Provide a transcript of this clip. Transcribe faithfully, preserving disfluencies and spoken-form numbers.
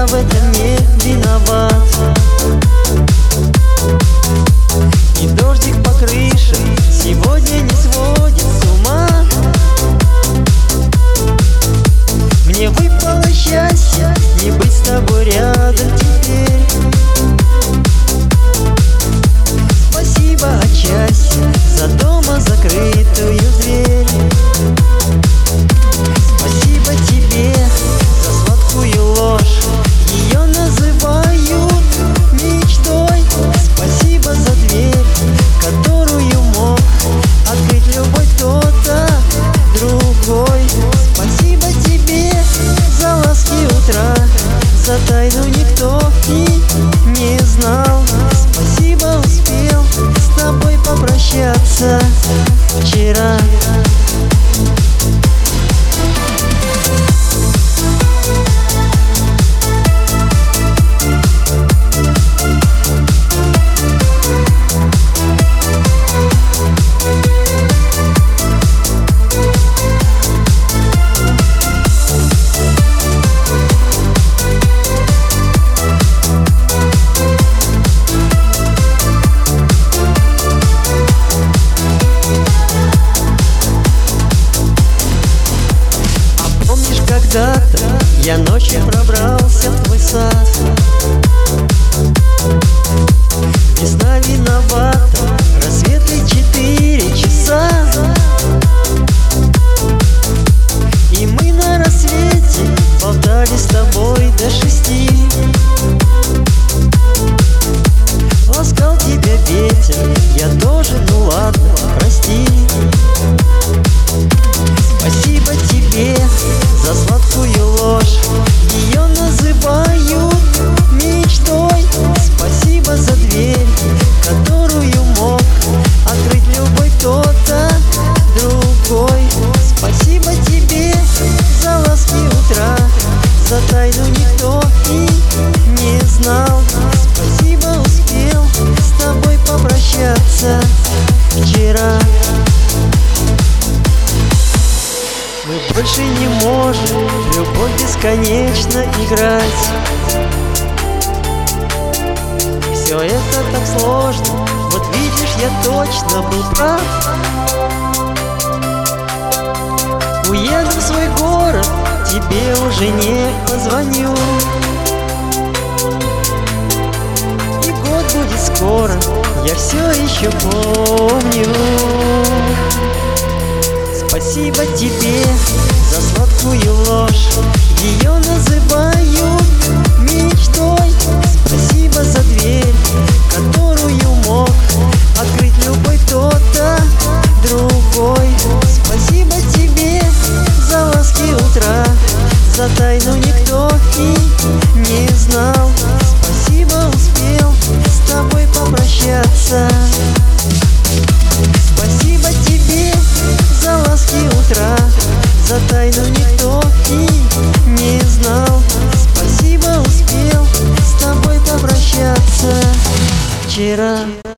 я в этом не виноват. И дождик по крыше сегодня не сводит с ума. Мне выпало счастье не быть с тобой рядом теперь. Спасибо отчасти за дома закрытую дверь. Спасибо тебе за сладкую ложь, ее называют мечтой. Спасибо за дверь, которую мог открыть любой кто-то другой. Спасибо тебе за ласки утра, за тайну никто и не знал. Спасибо, успел с тобой попрощаться вчера. Когда-то я ночью пробрался в твой сад. Весна виновата, рассветы четыре часа. И мы на рассвете болтали с тобой до шести. Ласкал тебя ветер, я тоже, ну ладно, прости. Спасибо тебе за сладкую ложь, ее называют мечтой. Спасибо за дверь, которую мог открыть любой кто-то другой. Спасибо тебе за ласки утра, за тайну никто и не знал. Спасибо, успел с тобой попрощаться вчера. Мы больше не можем в любовь бесконечно играть. Все это так сложно, вот видишь, я точно был прав. Уеду в свой город, тебе уже не позвоню. И год будет скоро, я все еще помню. Спасибо тебе за сладкую ложь, ее называют мечтой. Спасибо за дверь, которую мог открыть любой кто-то другой. Спасибо тебе за ласки утра, за тайну никто и не знал. Спасибо, успел с тобой попрощаться. Спасибо тебе за ласки утра, за тайну никто и не знал. Спасибо, успел с тобой попрощаться вчера.